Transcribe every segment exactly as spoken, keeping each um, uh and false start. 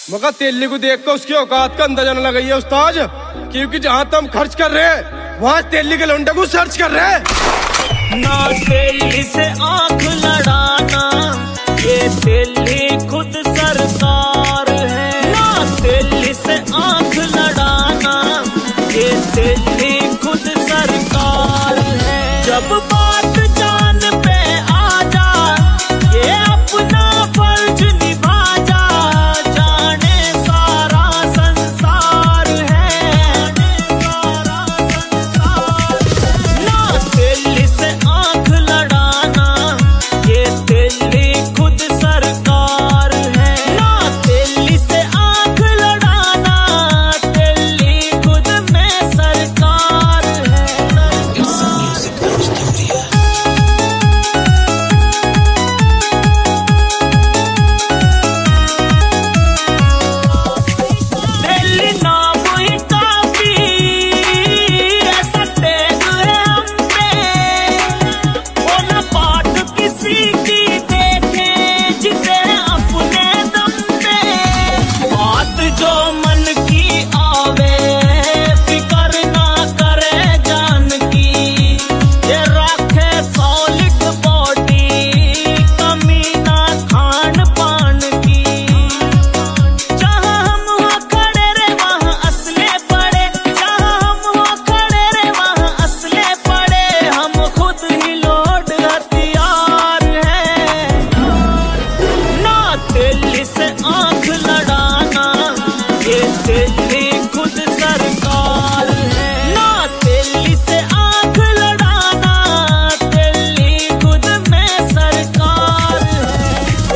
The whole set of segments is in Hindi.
मगर तेली को देख कर उसकी औकात का अंदाजा न लगाइए उस्ताद, क्योंकि जहाँ तुम खर्च कर रहे हैं वहाँ तेली के लौंडे को सर्च कर रहे हैं। ना तेली से आंख लड़ाना, ये तेली खुद सरकार है। ना तेली से आंख लड़ाना, ये तेली खुद सरकार है। जब बात जान पे आ जा, ये अपना फर्ज निभा जा, जाने सारा संसार है, सारा संसार है। ना तेली से आंख लड़ाना, ये तेली खुद सरकार है। ना तेली से आंख लड़ाना, तेली खुद में सरकार है। तेली नाम ही काफी, ऐसा तेग है हम पे, वो न बात किसी की देखे, जिसे अपने दम पे। बात जो मन की आवे, फिकर ना करे जान की, ये रखे सॉलिड बॉडी, कमी ना खान पान की। जहाँ हम हुआ खड़े रे वहाँ असले पड़े, जहाँ हम हुआ खड़े रे वहाँ असले पड़े, हम खुद ही लोड हथियार हैं। ना तेली से आंख लड़ाना, ये तेली खुद सरकार है। ना तेली से आंख लड़ाना, तेली खुद में सरकार है।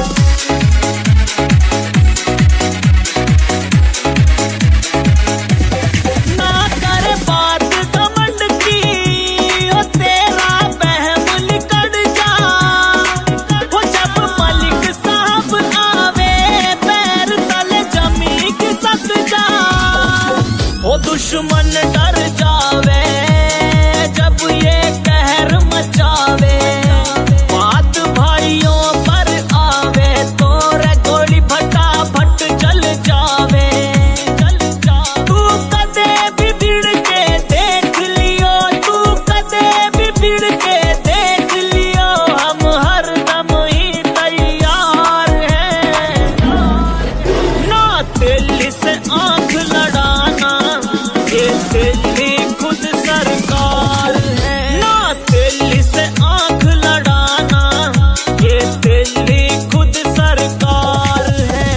ना कर बात घमंड की, ओ तेरा बहम निकल जा। वो जब मलिक साहब आवे, पैर तले जमी खिसक जा। ओ दुश्मन डर जावे, जब ये कहर मचावे। बात भाइयों पर आवे, तो रे गोली फटाफट चल जावे। चल जा तू कदे भी भिड़ के देख लियो, तू कदे भी भिड़ के देख लियो, हम हर दम ही तैयार हैं। ना तेली से आंख लड़ाना, ये तेली खुद सरकार है। ना तेली से आंख लड़ाना, ये तेली खुद सरकार है।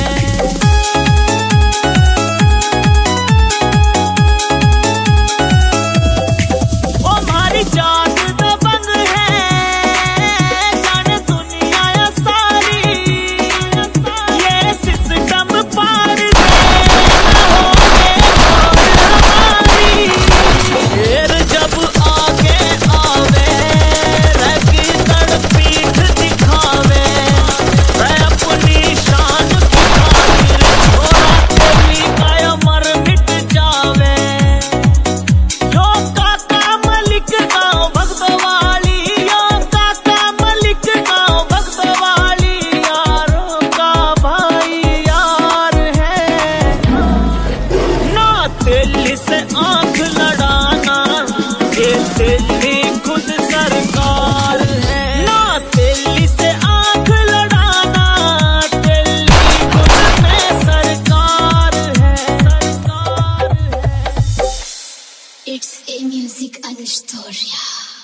ओ हमारी जात दबंग है, जाने दुनिया या सारी, ये सिस्टम पार दे, ना होगे हमारी। शेर जब आगे आवे, रगी तड़ पीठ दिखावे, वह अपनी शान की खातिर छोरा तेली का मर मिट जावे। यो काका मलिक गाँव भगतवाली, यो काका मलिक गाँव भगतवाली, यारों का भाई यार है। ना तेली से आंख लड़ाना, ये तेली खुद सरकार है। ना तेली से आंख लड़ाना, तेली खुद में सरकार है, सरकार है। It's a music Anustoria.